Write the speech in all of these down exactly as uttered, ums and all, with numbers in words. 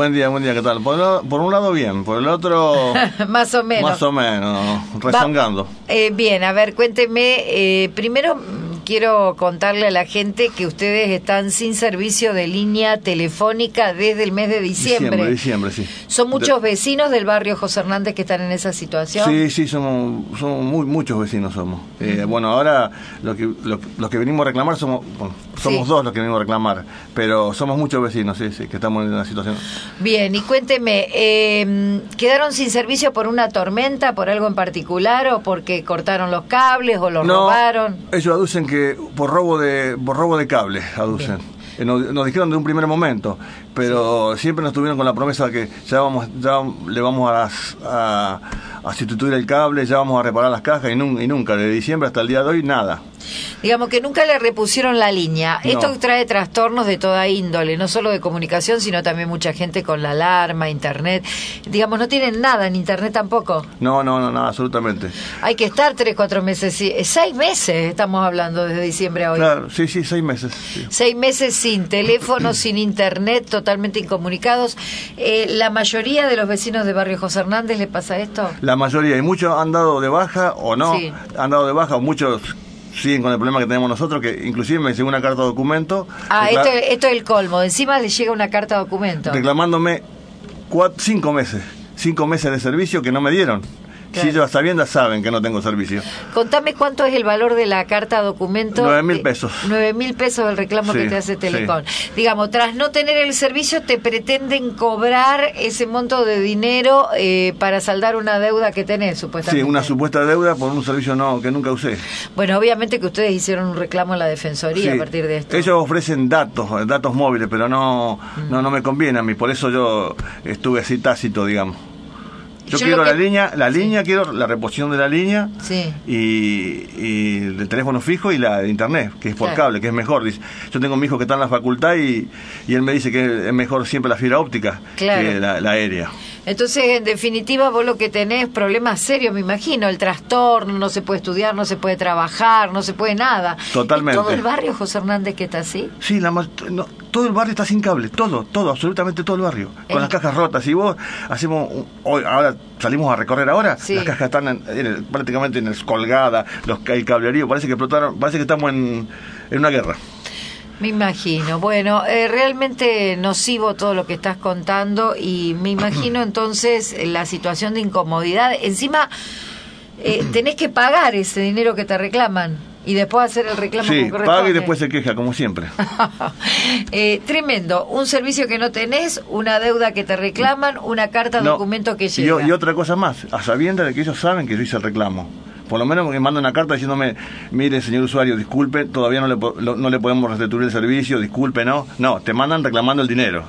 Buen día, buen día, ¿qué tal? Por, lo, por un lado bien, por el otro... Más o menos. Más o menos, rezongando. Eh, bien, a ver, cuénteme, eh, primero quiero contarle a la gente que ustedes están sin servicio de línea telefónica desde el mes de diciembre. Diciembre, diciembre, sí. ¿Son muchos de... vecinos del barrio José Hernández que están en esa situación? Sí, sí, somos, somos muy, muchos vecinos somos. Uh-huh. Eh, bueno, ahora lo que, lo, los que venimos a reclamar somos, bueno, somos sí. dos los que venimos a reclamar, pero somos muchos vecinos, sí, sí, que estamos en una situación. Bien, y cuénteme, eh, ¿quedaron sin servicio por una tormenta, por algo en particular, o porque cortaron los cables o los no, robaron? Ellos aducen que por robo de por robo de cables, aducen. Eh, nos, nos dijeron de un primer momento, pero sí. siempre nos tuvieron con la promesa de que ya vamos, ya le vamos a, a, a sustituir el cable, ya vamos a reparar las cajas, y, nun, y nunca, de diciembre hasta el día de hoy, nada. Digamos que nunca le repusieron la línea. No. Esto trae trastornos de toda índole, no solo de comunicación, sino también mucha gente con la alarma, internet. Digamos, no tienen nada en internet tampoco. No, no, no, nada, absolutamente. Hay que estar tres, cuatro meses, sí, seis meses estamos hablando desde diciembre a hoy. Claro, sí, sí, seis meses. Sí. Seis meses sin teléfono, sin internet, totalmente incomunicados. Eh, ¿La mayoría de los vecinos de barrio José Hernández le pasa esto? La mayoría, y muchos han dado de baja o no, sí. han dado de baja, o muchos siguen con el problema que tenemos nosotros, que inclusive me llegó una carta de documento. Ah, esto, esto es el colmo, encima le llega una carta de documento. Reclamándome cuatro, cinco meses, cinco meses de servicio que no me dieron. Claro. Si ellos a sabiendas saben que no tengo servicio. Contame cuánto es el valor de la carta de documento. Nueve mil pesos. Nueve mil pesos el reclamo sí, que te hace Telecom. Sí. Digamos, tras no tener el servicio, te pretenden cobrar ese monto de dinero eh, para saldar una deuda que tenés, supuestamente. Sí, una supuesta deuda por un servicio no que nunca usé. Bueno, obviamente que ustedes hicieron un reclamo en la Defensoría sí. a partir de esto. Ellos ofrecen datos, datos móviles, pero no, mm. no, no me conviene a mí, por eso yo estuve así tácito, digamos. Yo, yo quiero que... la línea, la sí. línea, quiero la reposición de la línea sí. y, y el teléfono fijo y la de internet, que es por claro. cable, que es mejor. Yo tengo a mi hijo que está en la facultad y, y él me dice que es mejor siempre la fibra óptica claro. que la, la aérea. Entonces, en definitiva, vos lo que tenés problemas serios, me imagino, el trastorno, no se puede estudiar, no se puede trabajar, no se puede nada. Totalmente. ¿Y todo el barrio José Hernández que está así? Sí, la, no, todo el barrio está sin cable, todo, todo, absolutamente todo el barrio, con el... las cajas rotas. Y vos hacemos, hoy, ahora salimos a recorrer ahora, sí. las cajas están en, en el, prácticamente en el, colgadas, los, el cablerío, parece que explotaron, parece que estamos en, en una guerra. Me imagino. Bueno, eh, realmente nocivo todo lo que estás contando y me imagino entonces la situación de incomodidad. Encima, eh, tenés que pagar ese dinero que te reclaman y después hacer el reclamo sí, como corresponde. Paga y después se queja, como siempre. eh, tremendo. Un servicio que no tenés, una deuda que te reclaman, una carta de no, documento que llega. Y, y otra cosa más, a sabiendas de que ellos saben que yo hice el reclamo. Por lo menos me manda una carta diciéndome, mire, señor usuario, disculpe, todavía no le, no le podemos restituir el servicio, disculpe, no. No, te mandan reclamando el dinero.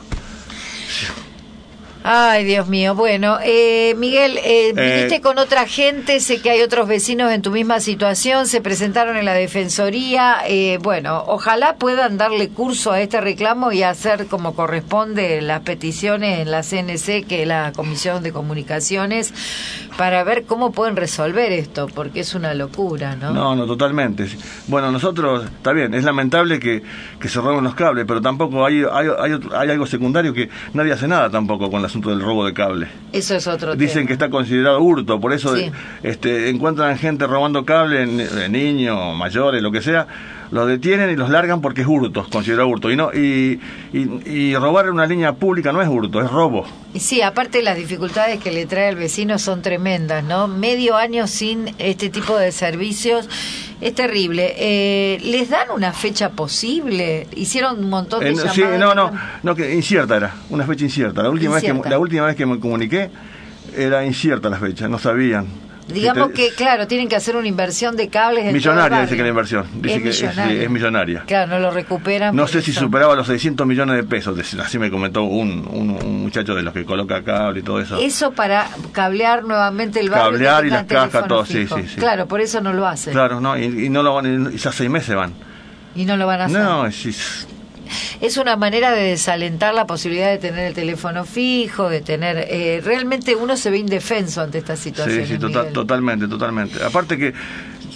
Ay, Dios mío. Bueno, eh, Miguel, eh, viniste eh, con otra gente, sé que hay otros vecinos en tu misma situación, se presentaron en la Defensoría. Eh, bueno, ojalá puedan darle curso a este reclamo y hacer como corresponde las peticiones en la C N C, que es la Comisión de Comunicaciones, para ver cómo pueden resolver esto, porque es una locura, ¿no? No, no, totalmente. Bueno, nosotros, está bien, es lamentable que, que se roben los cables, pero tampoco hay, hay, hay, hay algo secundario que nadie hace nada tampoco con las asunto del robo de cable. Eso es otro Dicen tema. que está considerado hurto, por eso sí. este, encuentran gente robando cable, niños, mayores, lo que sea, los detienen y los largan porque es hurto, considerado hurto. Y no y, y, y robar una línea pública no es hurto, es robo. Y sí, aparte las dificultades que le trae al vecino son tremendas, ¿no? Medio año sin este tipo de servicios es terrible. Eh, ¿Les dan una fecha posible? Hicieron un montón de eh, llamadas. Sí, no, no, no, que incierta era, una fecha incierta. La última incierta. vez que la última vez que me comuniqué era incierta la fecha, no sabían. Digamos te... que, claro, tienen que hacer una inversión de cables en millonaria, dice que la inversión. Dice es que millonaria. Es, es millonaria. Claro, no lo recuperan. No sé si son... superaba los seiscientos millones de pesos, así me comentó un, un, un muchacho de los que coloca cable y todo eso. Eso para cablear nuevamente el barrio. Cablear y las cajas, todo, sí, sí, sí. Claro, por eso no lo hacen. Claro, no, y, y no lo van, y ya seis meses van. Y no lo van a hacer. No, es... es Es una manera de desalentar la posibilidad de tener el teléfono fijo, de tener... Eh, realmente uno se ve indefenso ante esta situación. Sí, sí, total, totalmente, totalmente. Aparte que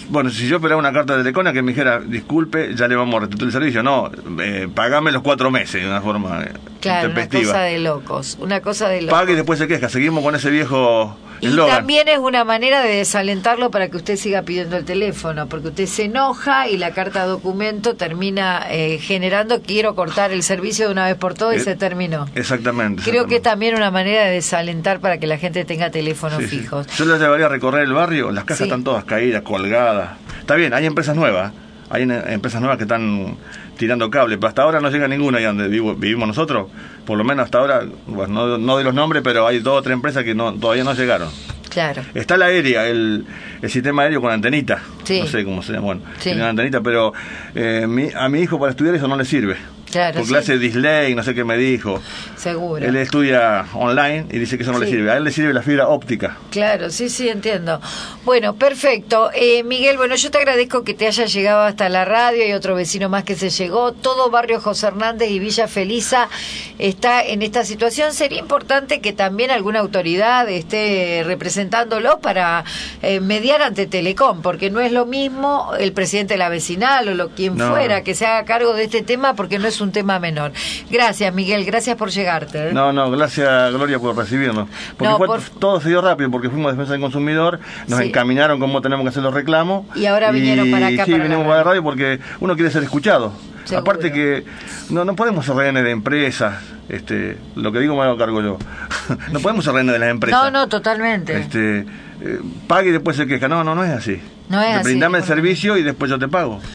bueno, si yo esperaba una carta de Telecom que me dijera, disculpe, ya le vamos a restituir el servicio. No, eh, pagame los cuatro meses de una forma eh, claro, una cosa de locos, una cosa de locos. Pague y después se queja, seguimos con ese viejo y eslogan. También es una manera de desalentarlo para que usted siga pidiendo el teléfono, porque usted se enoja y la carta documento termina eh, generando, quiero cortar el servicio de una vez por todas y eh, se terminó. Exactamente. Creo exactamente. que es también una manera de desalentar para que la gente tenga teléfonos sí, fijos. Sí. Yo les llevaría a recorrer el barrio, las casas sí. están todas caídas, colgadas. Está bien, hay empresas nuevas, hay empresas nuevas que están tirando cable, pero hasta ahora no llega ninguna ahí donde vivo, vivimos nosotros. Por lo menos hasta ahora, bueno, no, no de los nombres, pero hay dos o tres empresas que no, todavía no llegaron. Claro. Está la aérea, el, el sistema aéreo con antenita, sí. no sé cómo se llama, bueno, sí. tiene una antenita, pero eh, mi, a mi hijo para estudiar eso no le sirve. Claro, porque sí. le hace dislike, no sé qué me dijo. Seguro. Él estudia online y dice que eso no sí. le sirve. A él le sirve la fibra óptica. Claro, sí, sí, entiendo. Bueno, perfecto. Eh, Miguel, bueno, yo te agradezco que te hayas llegado hasta la radio y otro vecino más que se llegó. Todo Barrio José Hernández y Villa Felisa está en esta situación. Sería importante que también alguna autoridad esté representándolo para eh, mediar ante Telecom, porque no es lo mismo el presidente de la vecinal o lo quien no. fuera que se haga cargo de este tema, porque no es un tema menor. Gracias, Miguel, gracias por llegarte. ¿eh? No, no, gracias, Gloria, por recibirnos. Porque no, fue, por... todo se dio rápido, porque fuimos a Defensa del Consumidor, nos sí. encaminaron cómo tenemos que hacer los reclamos. Y ahora vinieron y, para acá. Sí, para vinimos la para la radio porque uno quiere ser escuchado. Seguro. Aparte que no no podemos ser rehenes de empresas, este, lo que digo me lo cargo yo. No podemos ser rehenes de las empresas. No, no, totalmente. Este, eh, pague y después se queja. No, no, no es así. No es así. Brindame el servicio y después yo te pago.